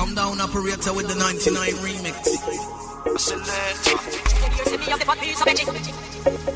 Calm down, operator, with the 99 remix. Selector.